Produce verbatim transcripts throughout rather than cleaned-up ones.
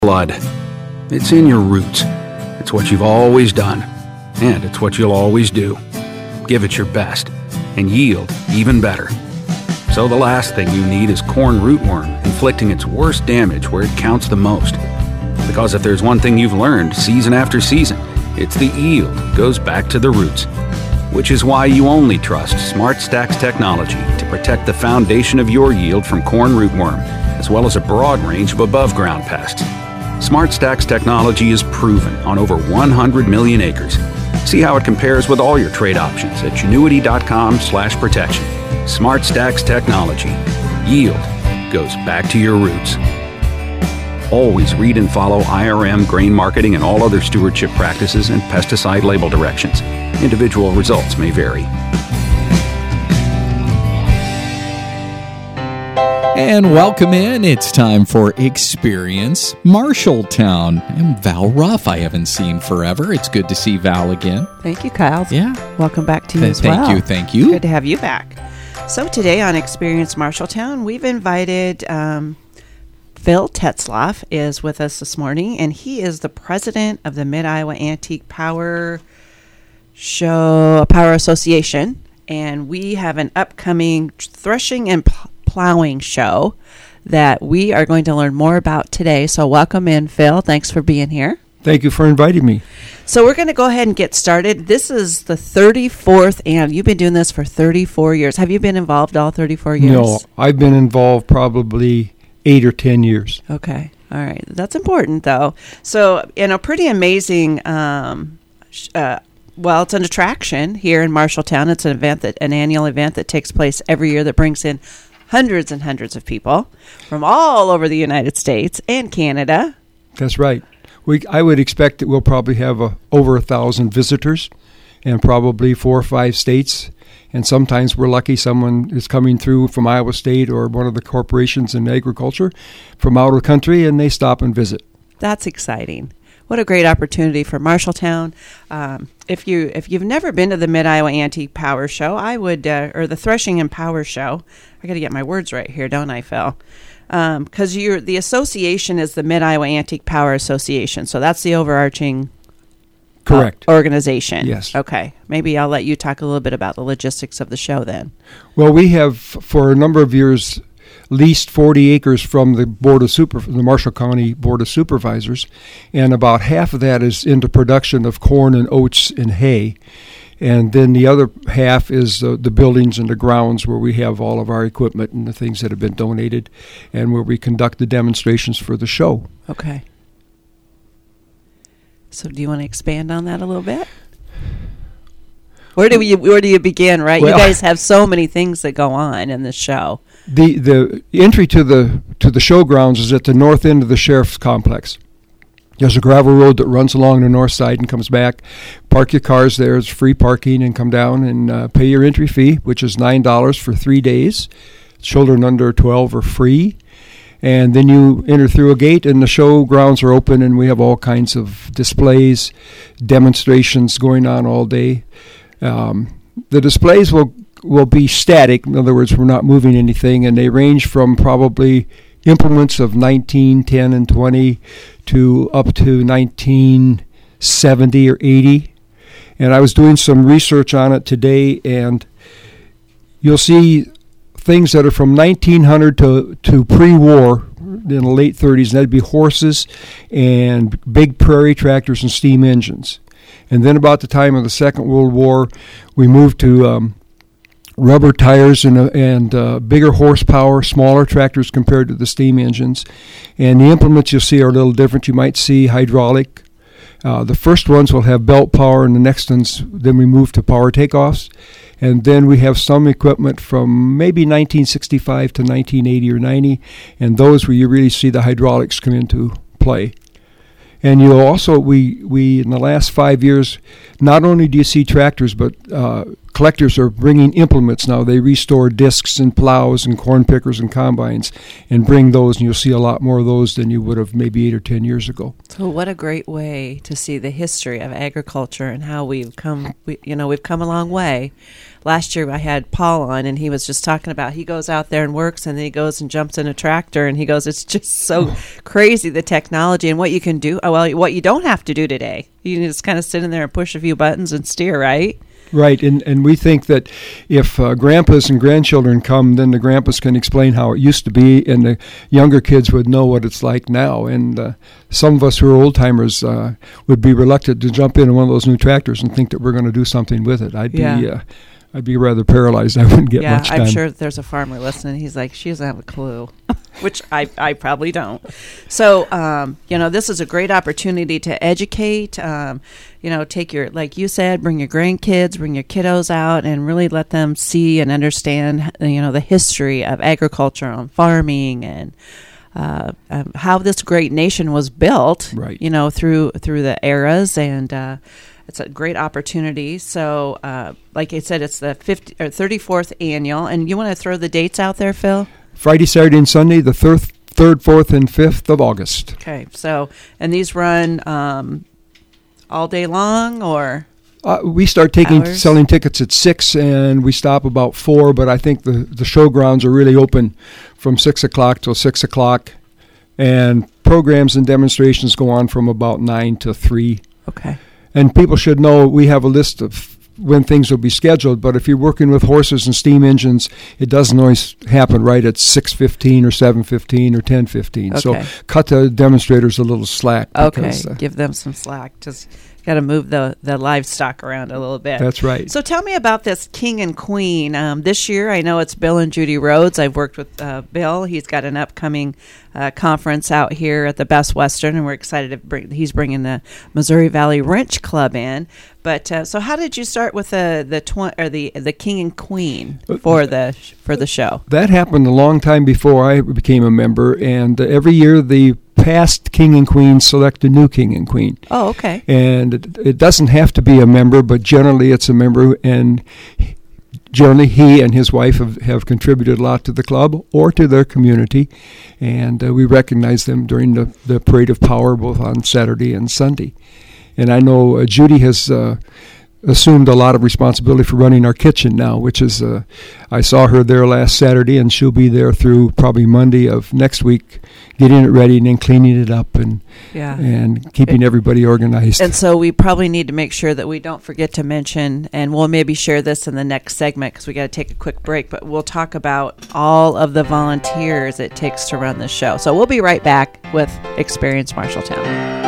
blood. It's in your roots. It's what you've always done, and it's what you'll always do. Give it your best, and yield even better. So the last thing you need is corn rootworm inflicting its worst damage where it counts the most. Because if there's one thing you've learned season after season, it's the yield goes back to the roots. Which is why you only trust SmartStax technology to protect the foundation of your yield from corn rootworm, as well as a broad range of above-ground pests. SmartStax technology is proven on over one hundred million acres. See how it compares with all your trade options at Genuity.com slash protection. SmartStax technology. Yield goes back to your roots. Always read and follow I R M, grain marketing, and all other stewardship practices and pesticide label directions. Individual results may vary. And welcome in. It's time for Experience Marshalltown. And Val Ruff, I haven't seen forever. It's good to see Val again. Thank you, Kyle. Yeah. Welcome back to you Th- as thank well. you, thank you. Good to have you back. So today on Experience Marshalltown, we've invited um, Phil Tetzlaff is with us this morning, and he is the president of the Mid-Iowa Antique Power Show, Power Association, and we have an upcoming threshing and pl- plowing show that we are going to learn more about today. So welcome in, Phil. Thanks for being here. Thank you for inviting me. So we're going to go ahead and get started. This is the thirty-fourth, and you've been doing this for thirty-four years. Have you been involved all thirty-four years? No, I've been involved probably eight or ten years. Okay. All right. That's important, though. So, in a pretty amazing, um, sh- uh, well, it's an attraction here in Marshalltown. It's an event that an annual event that takes place every year that brings in hundreds and hundreds of people from all over the United States and Canada. That's right. We, I would expect that we'll probably have a, over a thousand visitors and probably four or five states. And sometimes we're lucky someone is coming through from Iowa State or one of the corporations in agriculture from out of the country, and they stop and visit. That's exciting. What a great opportunity for Marshalltown. Um, if you if you've never been to the Mid-Iowa Antique Power Show, I would, uh, or the Threshing and Power Show. I got to get my words right here, don't I, Phil? Because um, you're the association is the Mid-Iowa Antique Power Association, so that's the overarching Correct. Uh, organization. Yes. Okay. Maybe I'll let you talk a little bit about the logistics of the show then. Well, we have for a number of years leased forty acres from the Board of Super, the Marshall County Board of Supervisors, and about half of that is into production of corn and oats and hay. And then the other half is uh, the buildings and the grounds where we have all of our equipment and the things that have been donated, and where we conduct the demonstrations for the show. Okay. So do you want to expand on that a little bit? Where do you where do you begin, right? Well, you guys have so many things that go on in this show. The the entry to the to the showgrounds is at the north end of the Sheriff's Complex. There's a gravel road that runs along the north side and comes back. Park your cars there. It's free parking, and come down and uh, pay your entry fee, which is nine dollars for three days. Children under twelve are free. And then you enter through a gate, and the show grounds are open, and we have all kinds of displays, demonstrations going on all day. Um, the displays will will be static. In other words, we're not moving anything, and they range from probably implements of nineteen, ten, and twenty to up to nineteen seventy or eighty. And I was doing some research on it today, and you'll see things that are from nineteen hundred to, to pre-war in the late thirties, and that'd be horses and big prairie tractors and steam engines. And then about the time of the Second World War, we moved to um, rubber tires and, uh, and uh, bigger horsepower, smaller tractors compared to the steam engines. And the implements you'll see are a little different. You might see hydraulic. Uh, the first ones will have belt power, and the next ones, then we move to power takeoffs. And then we have some equipment from maybe nineteen sixty-five to nineteen eighty or ninety, and those where you really see the hydraulics come into play. And you'll also, we, we in the last five years, not only do you see tractors, but uh, collectors are bringing implements now. They restore discs and plows and corn pickers and combines and bring those, and you'll see a lot more of those than you would have maybe eight or ten years ago. So what a great way to see the history of agriculture and how we've come, we, you know, we've come a long way. Last year I had Paul on, and he was just talking about he goes out there and works, and then he goes and jumps in a tractor, and he goes, it's just so crazy, the technology and what you can do. Well, what you don't have to do today. You can just kind of sit in there and push a few buttons and steer, right? Right, and and we think that if uh, grandpas and grandchildren come, then the grandpas can explain how it used to be, and the younger kids would know what it's like now. And uh, some of us who are old-timers uh, would be reluctant to jump into one of those new tractors and think that we're going to do something with it. I'd yeah. be uh, I'd be rather paralyzed. I wouldn't get yeah, much time. I'm sure that there's a farmer listening. He's like, she doesn't have a clue, which I, I probably don't. So, um, you know, this is a great opportunity to educate, um, you know, take your, like you said, bring your grandkids, bring your kiddos out and really let them see and understand, you know, the history of agriculture and farming and uh, um, how this great nation was built, right. you know, through through the eras. And uh, it's a great opportunity. So, uh, like I said, it's the fifty or thirty-fourth annual. And you want to throw the dates out there, Phil? Friday, Saturday, and Sunday, the third, third, fourth, and fifth of August. Okay. So, and these run um, all day long, or? Uh, we start taking Hours? selling tickets at six, and we stop about four. But I think the the showgrounds are really open from six o'clock till six o'clock, and programs and demonstrations go on from about nine to three. Okay. And people should know we have a list of when things will be scheduled. But if you're working with horses and steam engines, it doesn't always happen right at six fifteen or seven fifteen or ten fifteen. Okay. So cut the demonstrators a little slack. Okay. Because, uh, Give them some slack. Just got to move the, the livestock around a little bit. That's right. So tell me about this King and Queen. Um, this year, I know it's Bill and Judy Rhodes. I've worked with uh, Bill. He's got an upcoming uh, conference out here at the Best Western, and we're excited to bring. He's bringing the Missouri Valley Wrench Club in. But uh, so, how did you start with the the tw- or the the King and Queen for the for the show? That happened a long time before I became a member, and uh, every year the past King and Queen select a new King and Queen. Oh, okay. And it, it doesn't have to be a member, but generally it's a member, and generally he and his wife have, have contributed a lot to the club or to their community, and uh, we recognize them during the, the Parade of Power both on Saturday and Sunday. And I know uh, Judy has uh, assumed a lot of responsibility for running our kitchen now, which is, uh, I saw her there last Saturday, and she'll be there through probably Monday of next week, getting it ready and then cleaning it up and Yeah. and keeping It- everybody organized. And so we probably need to make sure that we don't forget to mention, and we'll maybe share this in the next segment because we got to take a quick break, but we'll talk about all of the volunteers it takes to run this show. So we'll be right back with Experience Marshalltown.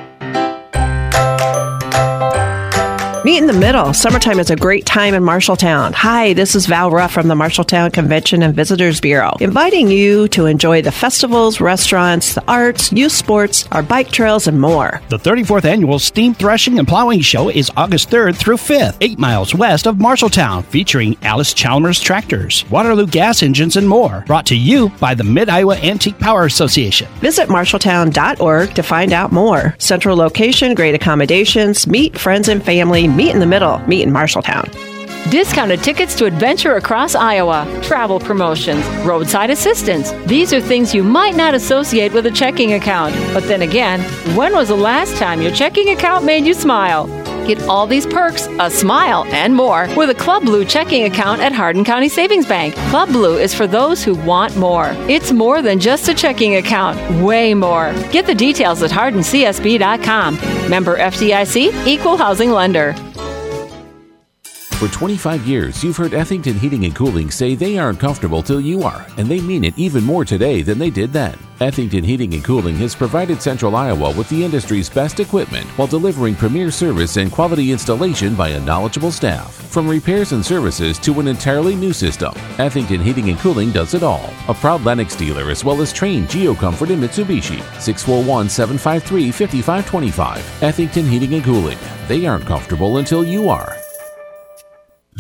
Meet in the middle. Summertime is a great time in Marshalltown. Hi, this is Val Ruff from the Marshalltown Convention and Visitors Bureau, inviting you to enjoy the festivals, restaurants, the arts, youth sports, our bike trails, and more. The thirty-fourth Annual Steam Threshing and Plowing Show is August third through fifth, eight miles west of Marshalltown, featuring Alice Chalmers tractors, Waterloo gas engines, and more. Brought to you by the Mid-Iowa Antique Power Association. Visit marshalltown dot org to find out more. Central location, great accommodations, meet friends and family, meet in the middle, meet in Marshalltown. Discounted tickets to adventure across Iowa, travel promotions, roadside assistance. These are things you might not associate with a checking account. But then again, when was the last time your checking account made you smile? Get all these perks, a smile, and more with a Club Blue checking account at Hardin County Savings Bank. Club Blue is for those who want more. It's more than just a checking account, way more. Get the details at hardin c s b dot com. Member F D I C, Equal Housing Lender. For twenty-five years, you've heard Ethington Heating and Cooling say they aren't comfortable till you are, and they mean it even more today than they did then. Ethington Heating and Cooling has provided Central Iowa with the industry's best equipment while delivering premier service and quality installation by a knowledgeable staff. From repairs and services to an entirely new system, Ethington Heating and Cooling does it all. A proud Lennox dealer as well as trained GeoComfort and Mitsubishi. six four one, seven five three, five five two five. Ethington Heating and Cooling. They aren't comfortable until you are.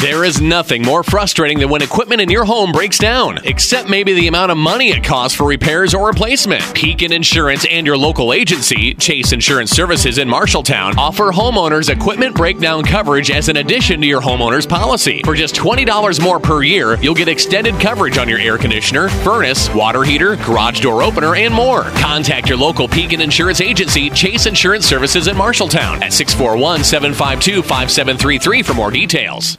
There is nothing more frustrating than when equipment in your home breaks down, except maybe the amount of money it costs for repairs or replacement. Pekin Insurance and your local agency, Chase Insurance Services in Marshalltown, offer homeowners equipment breakdown coverage as an addition to your homeowner's policy. For just twenty dollars more per year, you'll get extended coverage on your air conditioner, furnace, water heater, garage door opener, and more. Contact your local Pekin Insurance agency, Chase Insurance Services in Marshalltown at six four one, seven five two, five seven three three for more details.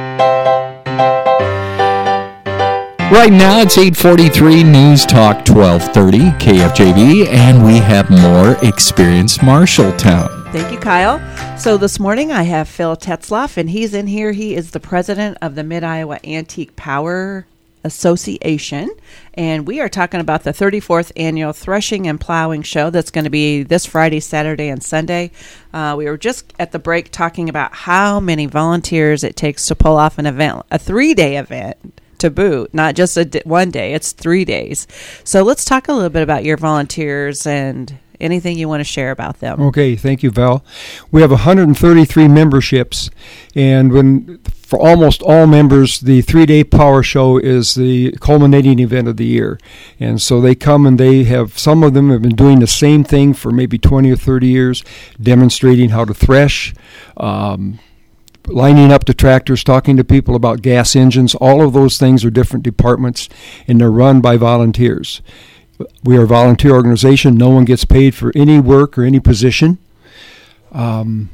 Right now, it's eight forty-three, News Talk twelve thirty, K F J V, and we have more Experience Marshalltown. Thank you, Kyle. So this morning I have Phil Tetzlaff, and he's in here. He is the president of the Mid-Iowa Antique Power Association, and we are talking about the thirty-fourth annual Threshing and Plowing Show that's going to be this Friday, Saturday, and Sunday. Uh, we were just at the break talking about how many volunteers it takes to pull off an event, a three-day event to boot, not just a d- one day, it's three days. So let's talk a little bit about your volunteers and anything you want to share about them. Okay, thank you, Val. We have one hundred thirty-three memberships, and when for almost all members, the three-day power show is the culminating event of the year. And so they come and they have, some of them have been doing the same thing for maybe twenty or thirty years, demonstrating how to thresh, um, lining up the tractors, talking to people about gas engines. All of those things are different departments, and they're run by volunteers. We are a volunteer organization. No one gets paid for any work or any position. Um,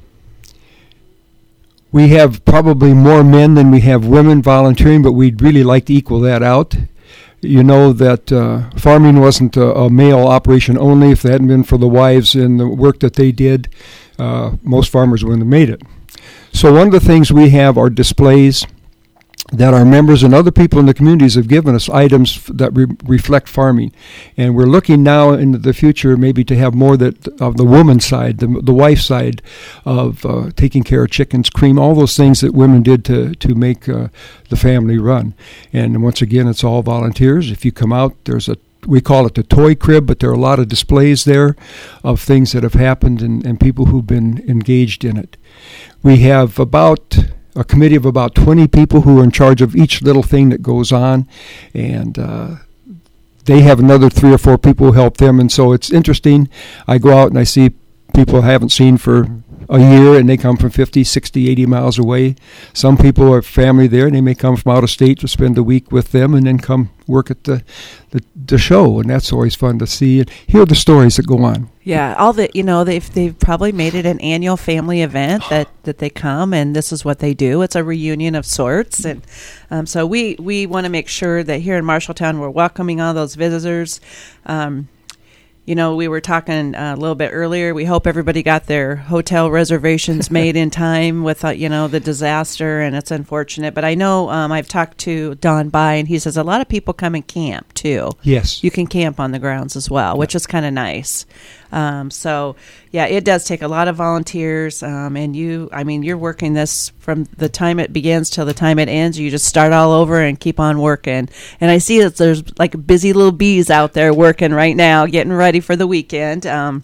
we have probably more men than we have women volunteering, but we'd really like to equal that out. You know that uh, farming wasn't a, a male operation only. If it hadn't been for the wives and the work that they did, uh, most farmers wouldn't have made it. So one of the things we have are displays that our members and other people in the communities have given us, items that re- reflect farming. And we're looking now into the future maybe to have more that of the woman's side, the, the wife's side of uh, taking care of chickens, cream, all those things that women did to, to make uh, the family run. And once again, it's all volunteers. If you come out, there's a we call it the toy crib, but there are a lot of displays there of things that have happened and, and people who've been engaged in it. We have about a committee of about twenty people who are in charge of each little thing that goes on, and uh, they have another three or four people who help them, and so it's interesting. I go out and I see people I haven't seen for a year, and they come from fifty, sixty, eighty miles away. Some people are family there, and they may come from out of state to spend a week with them and then come work at the, the, the show, and that's always fun to see and hear the stories that go on. Yeah, all the, you know, they've, they've probably made it an annual family event that, that they come, and this is what they do. It's a reunion of sorts, and um, so we, we want to make sure that here in Marshalltown we're welcoming all those visitors. Um You know, we were talking uh, a little bit earlier. We hope everybody got their hotel reservations made in time with, uh, you know, the disaster, and it's unfortunate. But I know um, I've talked to Don By, and he says a lot of people come and camp, too. Yes. You can camp on the grounds as well, which is kind of nice. Um, so, yeah, it does take a lot of volunteers, um, and you, I mean, you're working this from the time it begins till the time it ends. You just start all over and keep on working. And I see that there's like busy little bees out there working right now, getting ready for the weekend. Um,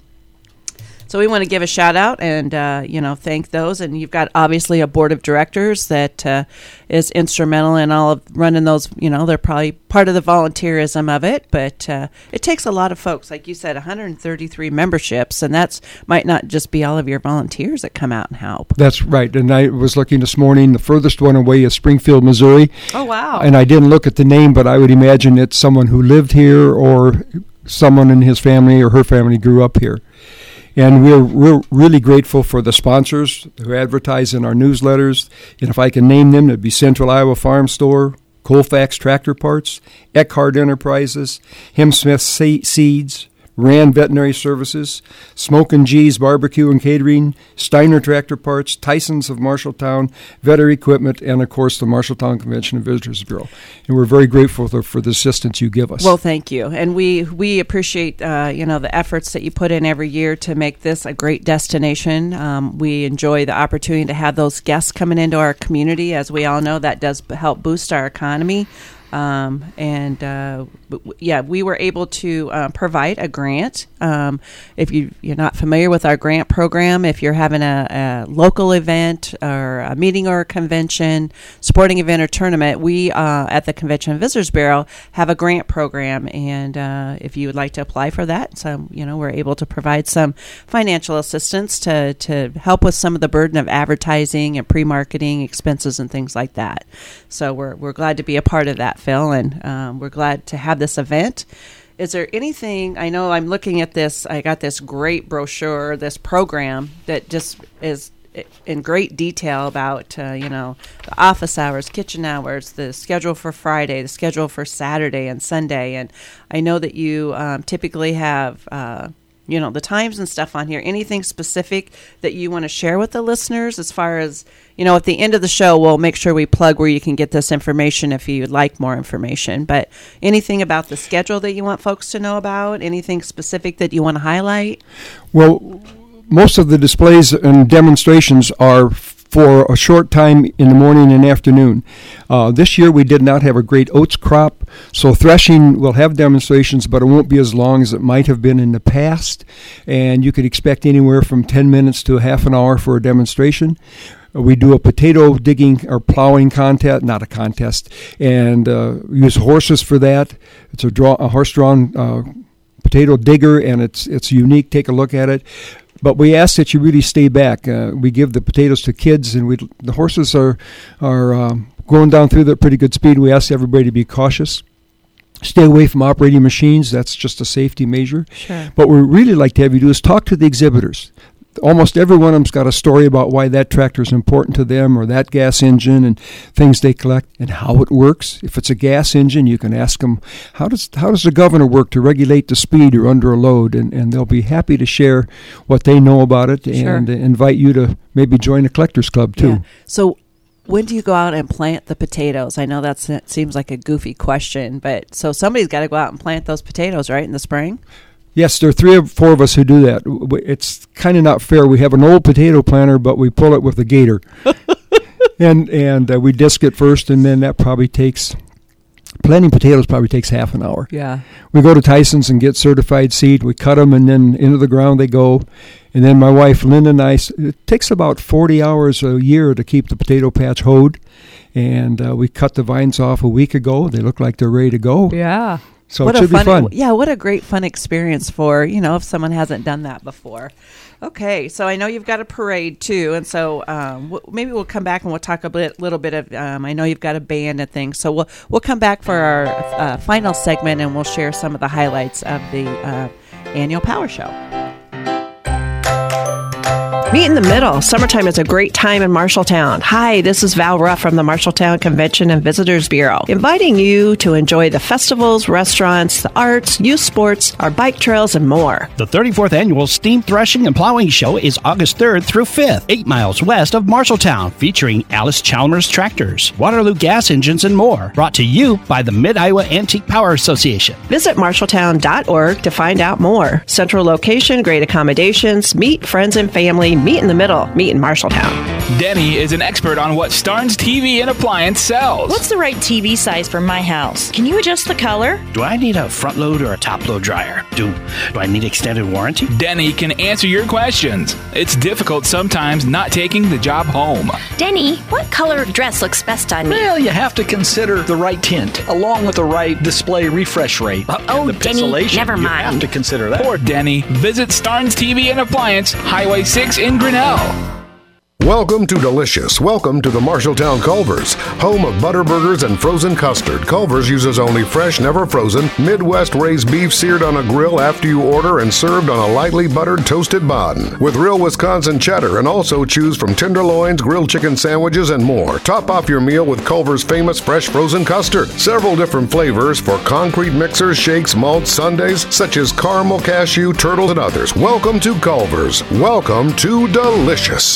so we want to give a shout out and, uh, you know, thank those. And you've got obviously a board of directors that uh, is instrumental in all of running those. You know, they're probably part of the volunteerism of it. But uh, it takes a lot of folks. Like you said, one hundred thirty-three memberships. And that's might not just be all of your volunteers that come out and help. That's right. And I was looking this morning. The furthest one away is Springfield, Missouri. Oh, wow. And I didn't look at the name, but I would imagine it's someone who lived here or someone in his family or her family grew up here. And we're, we're really grateful for the sponsors who advertise in our newsletters. And if I can name them, it'd be Central Iowa Farm Store, Colfax Tractor Parts, Eckhart Enterprises, Hem Smith Seeds, Rand Veterinary Services, Smokin' G's Barbecue and Catering, Steiner Tractor Parts, Tyson's of Marshalltown, Vetter Equipment, and, of course, the Marshalltown Convention and Visitors Bureau. And we're very grateful for, for the assistance you give us. Well, thank you. And we, we appreciate, uh, you know, the efforts that you put in every year to make this a great destination. Um, we enjoy the opportunity to have those guests coming into our community. As we all know, that does help boost our economy. Um, and uh, w- yeah, we were able to uh, provide a grant. Um, if you, you're not familiar with our grant program, if you're having a, a local event or a meeting or a convention, sporting event or tournament, we uh, at the Convention and Visitors Bureau have a grant program. And uh, if you would like to apply for that, so you know we're able to provide some financial assistance to to help with some of the burden of advertising and pre-marketing expenses and things like that. So we're we're glad to be a part of that, Phil, and um, we're glad to have this event. Is there anything, I know I'm looking at this, I got this great brochure, this program that just is in great detail about, uh, you know, the office hours, kitchen hours, the schedule for Friday, the schedule for Saturday and Sunday. And I know that you um, typically have, uh, you know, the times and stuff on here. Anything specific that you want to share with the listeners as far as, you know, at the end of the show, we'll make sure we plug where you can get this information if you'd like more information. But anything about the schedule that you want folks to know about? Anything specific that you want to highlight? Well, most of the displays and demonstrations are for a short time in the morning and afternoon. Uh, this year we did not have a great oats crop, so threshing will have demonstrations, but it won't be as long as it might have been in the past. And you could expect anywhere from ten minutes to a half an hour for a demonstration. Uh, we do a potato digging or plowing contest, not a contest, and uh, use horses for that. It's a, draw, a horse-drawn uh, potato digger, and it's it's unique. Take a look at it. But we ask that you really stay back. Uh, we give the potatoes to kids, and we the horses are are um, going down through there at pretty good speed. We ask everybody to be cautious. Stay away from operating machines. That's just a safety measure. Sure. What we really like to have you do is talk to the exhibitors. Almost every one of them's got a story about why that tractor is important to them, or that gas engine, and things they collect and how it works. If it's a gas engine, you can ask them, how does how does the governor work to regulate the speed or under a load? And, and they'll be happy to share what they know about it, Sure. and uh, invite you to maybe join a collectors club too. Yeah. So when do you go out and plant the potatoes? I know that's, that seems like a goofy question, but so somebody's got to go out and plant those potatoes, right, in the spring? Yes, there are three or four of us who do that. W- It's kind of not fair. We have an old potato planter, but we pull it with a gator. and and uh, we disc it first, and then that probably takes, planting potatoes probably takes half an hour. Yeah. We go to Tyson's and get certified seed. We cut them, and then into the ground they go. And then my wife, Linda, and I, s- it takes about forty hours a year to keep the potato patch hoed. And uh, we cut the vines off a week ago. They look like they're ready to go. Yeah. So What it a should be fun, fun. yeah, what a great fun experience for, you know, if someone hasn't done that before. Okay, so I know you've got a parade too, and so um, w- maybe we'll come back and we'll talk a bit, little bit of. Um, I know you've got a band and things, so we'll we'll come back for our uh, final segment and we'll share some of the highlights of the uh, annual Power Show. Meet in the middle. Summertime is a great time in Marshalltown. Hi, this is Val Ruff from the Marshalltown Convention and Visitors Bureau, inviting you to enjoy the festivals, restaurants, the arts, youth sports, our bike trails, and more. The thirty-fourth Annual Steam Threshing and Plowing Show is August third through fifth, eight miles west of Marshalltown, featuring Alice Chalmers Tractors, Waterloo Gas Engines, and more. Brought to you by the Mid-Iowa Antique Power Association. Visit marshalltown dot org to find out more. Central location, great accommodations, meet friends and family, meet in the middle, meet in Marshalltown. Denny is an expert on what Starnes T V and appliance sells. What's the right T V size for my house? Can you adjust the color? Do I need a front load or a top load dryer? Do, do I need extended warranty? Denny can answer your questions. It's difficult sometimes not taking the job home. Denny, what color of dress looks best on me? Well, you have to consider the right tint, along with the right display refresh rate. Oh, the Denny, pixelation, never you mind. have to consider that. Poor Denny. Visit Starnes T V and Appliance, Highway six in Grinnell. Welcome to Delicious. Welcome to the Marshalltown Culver's, home of butter burgers and frozen custard. Culver's uses only fresh, never frozen, Midwest raised beef seared on a grill after you order and served on a lightly buttered toasted bun. With real Wisconsin cheddar, and also choose from tenderloins, grilled chicken sandwiches, and more. Top off your meal with Culver's famous fresh frozen custard. Several different flavors for concrete mixers, shakes, malts, sundaes, such as caramel, cashew, turtle, and others. Welcome to Culver's. Welcome to Delicious.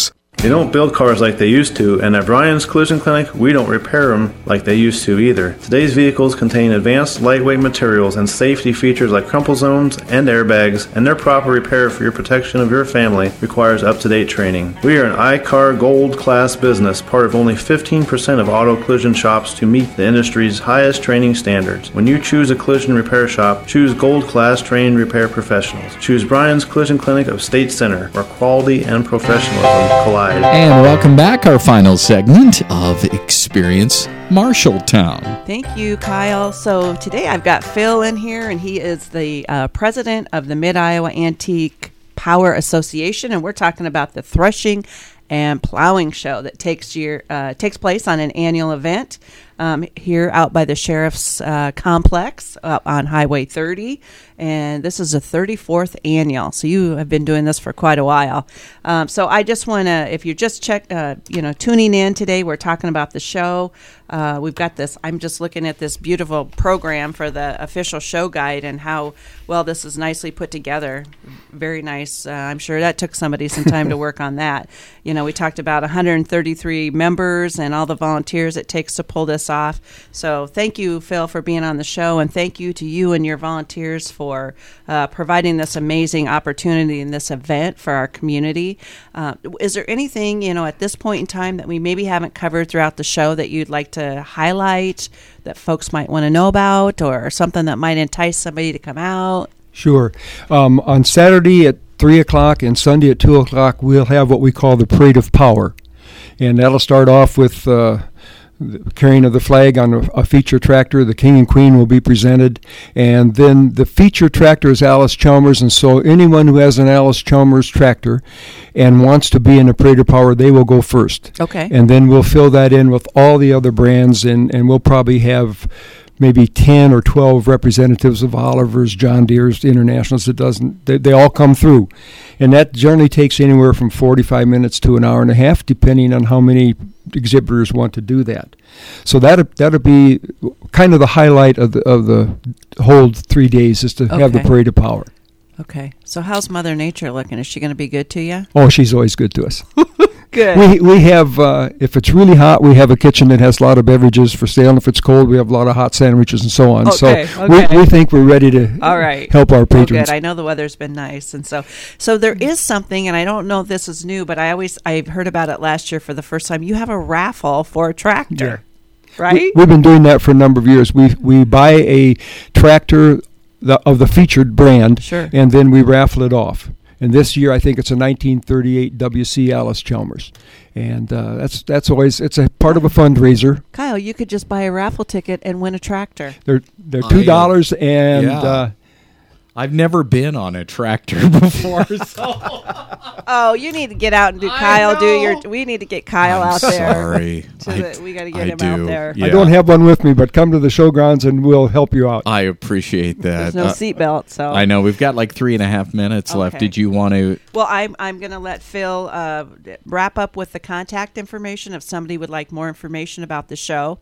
They don't build cars like they used to, and at Brian's Collision Clinic, we don't repair them like they used to either. Today's vehicles contain advanced lightweight materials and safety features like crumple zones and airbags, and their proper repair for your protection of your family requires up-to-date training. We are an I C A R Gold Class business, part of only fifteen percent of auto collision shops to meet the industry's highest training standards. When you choose a collision repair shop, choose Gold Class trained repair professionals. Choose Brian's Collision Clinic of State Center, where quality and professionalism collide. And welcome back, our final segment of Experience Marshalltown. Thank you, Kyle. So today I've got Phil in here, and he is the uh, president of the Mid-Iowa Antique Power Association, and we're talking about the threshing and plowing show that takes year uh, takes place on an annual event um, here out by the Sheriff's uh, Complex uh, on Highway thirty. And this is the thirty-fourth annual. So you have been doing this for quite a while. Um, so I just want to, if you're just check, uh, you know, tuning in today, we're talking about the show. Uh, we've got this, I'm just looking at this beautiful program for the official show guide and how well this is nicely put together. Very nice. Uh, I'm sure that took somebody some time to work on that. You know, we talked about one hundred thirty-three members and all the volunteers it takes to pull this off. So thank you, Phil, for being on the show, and thank you to you and your volunteers for for uh, providing this amazing opportunity in this event for our community. Uh, is there anything, you know, at this point in time that we maybe haven't covered throughout the show that you'd like to highlight that folks might want to know about, or something that might entice somebody to come out? Sure. Um, on Saturday at three o'clock and Sunday at two o'clock, we'll have what we call the Parade of Power. And that'll start off with uh, the carrying of the flag on a, a feature tractor. The King and Queen will be presented, and then the feature tractor is Alice Chalmers, and so anyone who has an Alice Chalmers tractor and wants to be in a Parade of Power, they will go first. Okay. And then we'll fill that in with all the other brands, and, and we'll probably have maybe ten or twelve representatives of Oliver's, John Deere's, Internationals. It doesn't, they, they all come through. And that generally takes anywhere from forty-five minutes to an hour and a half, depending on how many exhibitors want to do that. So that'll, that'll be kind of the highlight of the, of the whole three days, is to okay. have the Parade of Power. Okay. So how's Mother Nature looking? Is she going to be good to you? Oh, she's always good to us. Good. We we have, uh, if it's really hot, we have a kitchen that has a lot of beverages for sale. And if it's cold, we have a lot of hot sandwiches and so on. Okay, so okay. We, we think we're ready to All right. help our patrons. Oh, good. I know the weather's been nice. And so so there is something, and I don't know if this is new, but I always, I've heard about it last year for the first time. You have a raffle for a tractor, yeah. right? We, we've been doing that for a number of years. We, we buy a tractor the, of the featured brand, sure. and then we raffle it off. And this year, I think it's a nineteen thirty-eight W C Alice Chalmers. And uh, that's that's always, it's a part of a fundraiser. Kyle, you could just buy a raffle ticket and win a tractor. They're they're two dollars, uh, and yeah. uh, I've never been on a tractor before. So. Oh, you need to get out and do I Kyle. know. Do your. We need to get Kyle I'm out there. Sorry, so I, that we got to get I him do. out there. Yeah. I don't have one with me, but come to the showgrounds and we'll help you out. I appreciate that. There's no uh, seatbelt, so I know we've got like three and a half minutes okay. left. Did you want to? Well, I'm I'm going to let Phil uh, wrap up with the contact information if somebody would like more information about the show.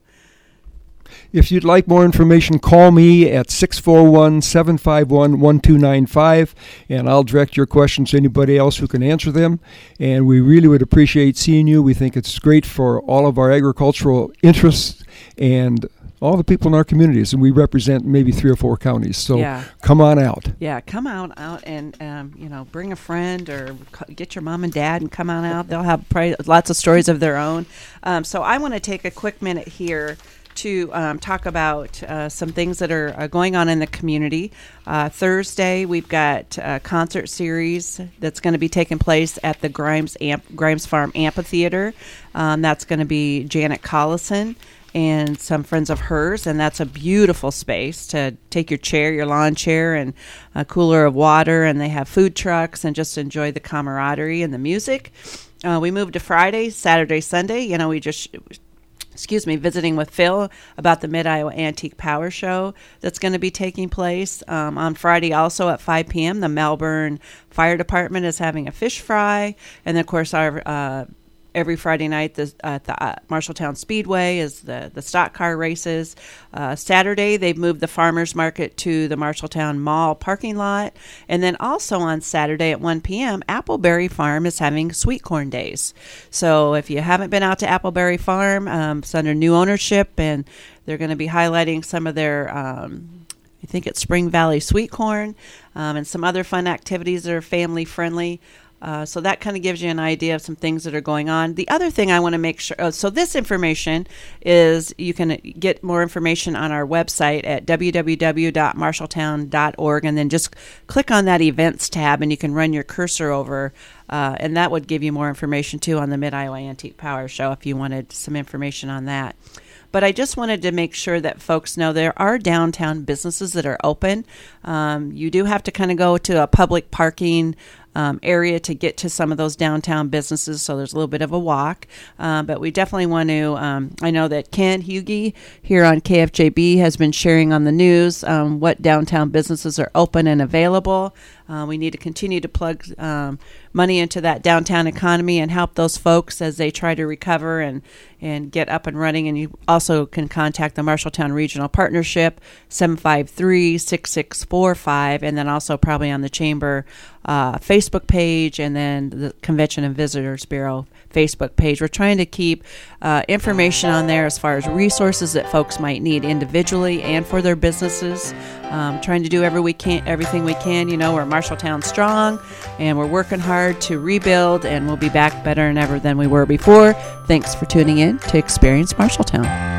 If you'd like more information, call me at six four one, seven five one, one two nine five, and I'll direct your questions to anybody else who can answer them. And we really would appreciate seeing you. We think it's great for all of our agricultural interests and all the people in our communities, and we represent maybe three or four counties. So yeah. come on out. Yeah, come out, out and um, you know, bring a friend or c- get your mom and dad and come on out. They'll have probably lots of stories of their own. Um, so I want to take a quick minute here to um, talk about uh, some things that are uh, going on in the community. Uh, Thursday, we've got a concert series that's going to be taking place at the Grimes Amp- Grimes Farm Amphitheater. Um, that's going to be Janet Collison and some friends of hers, and that's a beautiful space to take your chair, your lawn chair, and a cooler of water, and they have food trucks, and just enjoy the camaraderie and the music. Uh, we moved to Friday, Saturday, Sunday. You know, we just... excuse me, visiting with Phil about the Mid-Iowa Antique Power Show that's going to be taking place. Um, on Friday also at five p.m., the Melbourne Fire Department is having a fish fry. And, of course, our uh, every Friday night the, uh, at the uh, Marshalltown Speedway is the, the stock car races. Uh, Saturday, they've moved the farmers market to the Marshalltown Mall parking lot. And then also on Saturday at one p.m., Appleberry Farm is having sweet corn days. So if you haven't been out to Appleberry Farm, um, it's under new ownership, and they're going to be highlighting some of their... Um, I think it's Spring Valley sweet corn, um, and some other fun activities that are family friendly. Uh, so that kind of gives you an idea of some things that are going on. The other thing I want to make sure, oh, so this information is, you can get more information on our website at w w w dot marshalltown dot org, and then just click on that events tab and you can run your cursor over, uh, and that would give you more information too on the Mid-Iowa Antique Power Show if you wanted some information on that. But I just wanted to make sure that folks know there are downtown businesses that are open. Um, you do have to kind of go to a public parking um, area to get to some of those downtown businesses, so there's a little bit of a walk. Uh, but we definitely want to, um, I know that Ken Hughey here on K F J B has been sharing on the news um, what downtown businesses are open and available. Uh, we need to continue to plug um, money into that downtown economy and help those folks as they try to recover and, and get up and running. And you also can contact the Marshalltown Regional Partnership, seven five three, six six four five, and then also probably on the Chamber uh, Facebook page, and then the Convention and Visitors Bureau Facebook page. We're trying to keep uh, information on there as far as resources that folks might need individually and for their businesses. Um, trying to do every we can, everything we can. You know, we're Marshalltown strong, and we're working hard to rebuild, and we'll be back better than ever than we were before. Thanks for tuning in to Experience Marshalltown.